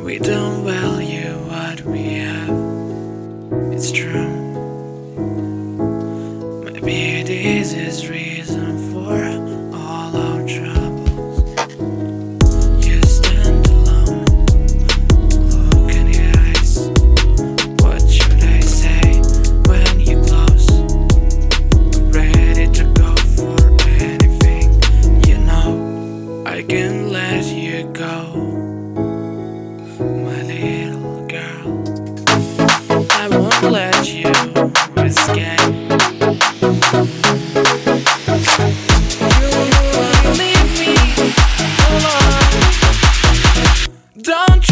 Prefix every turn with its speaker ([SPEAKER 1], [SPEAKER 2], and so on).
[SPEAKER 1] We don't value what we have, it's true. Maybe this is reason for all our troubles. You stand alone, look in your eyes. What should I say when you close? I'm ready to go for anything, you know. I can let you go, my little girl. I won't let you escape. You won't leave me alone. Don't